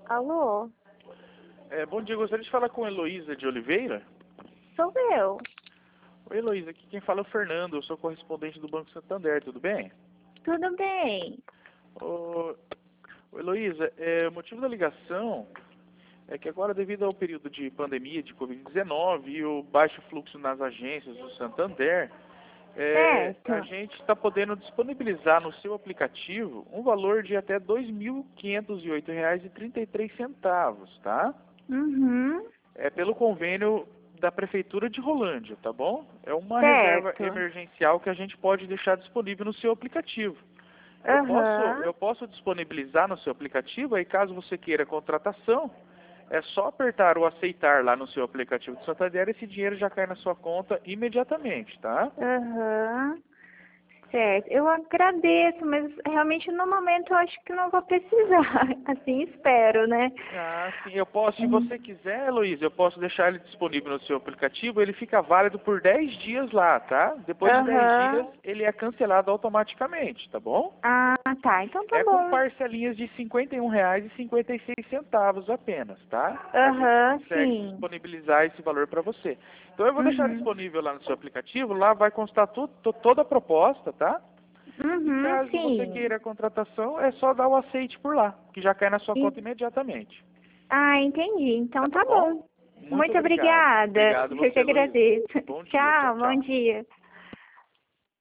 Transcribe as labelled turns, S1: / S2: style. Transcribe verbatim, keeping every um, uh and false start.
S1: Alô?
S2: É, bom dia, gostaria de falar com a Heloísa de Oliveira.
S1: Sou eu.
S2: Oi, Heloísa, aqui quem fala é o Fernando, eu sou correspondente do Banco Santander, tudo bem?
S1: Tudo bem?
S2: Ô, ô, Heloísa, é, o motivo da ligação é que agora, devido ao período de pandemia de covid dezenove e o baixo fluxo nas agências do Santander, é, a
S1: Certo.
S2: gente está podendo disponibilizar no seu aplicativo um valor de até dois mil quinhentos e oito reais e trinta e três centavos, tá?
S1: Uhum.
S2: É pelo convênio da Prefeitura de Rolândia, tá bom? É uma reserva
S1: Certo.
S2: emergencial que a gente pode deixar disponível no seu aplicativo. Eu posso,
S1: Aham.
S2: eu posso disponibilizar no seu aplicativo, aí caso você queira contratação, é só apertar o aceitar lá no seu aplicativo de Santander e esse dinheiro já cai na sua conta imediatamente, tá?
S1: Aham. Certo. Eu agradeço, mas realmente no momento eu acho que não vou precisar. Assim espero, né?
S2: Ah, sim, eu posso, se
S1: Hum.
S2: você quiser, Luiz, eu posso deixar ele disponível no seu aplicativo, ele fica válido por dez dias lá, tá? Depois de dez dias,
S1: Aham.
S2: ele é cancelado automaticamente, tá bom?
S1: Ah, tá. Então tá
S2: É com
S1: bom.
S2: parcelinhas de cinquenta e um reais e cinquenta e seis centavos apenas, tá? A gente
S1: Aham,
S2: consegue
S1: sim.
S2: disponibilizar esse valor para você. Então eu vou deixar
S1: Uhum.
S2: disponível lá no seu aplicativo, lá vai constar tudo, to- toda a proposta, tá? E
S1: Uhum,
S2: caso você
S1: sim.
S2: queira a contratação, é só dar o aceite por lá, que já cai na sua
S1: E-
S2: conta imediatamente.
S1: Ah, entendi. Então
S2: Tá
S1: tá
S2: bom?
S1: bom.
S2: Muito
S1: Muito
S2: obrigado.
S1: obrigada.
S2: Obrigado
S1: Eu que
S2: você, Luísa.
S1: agradeço.
S2: Bom dia. Tchau,
S1: Tchau, bom
S2: tchau.
S1: dia.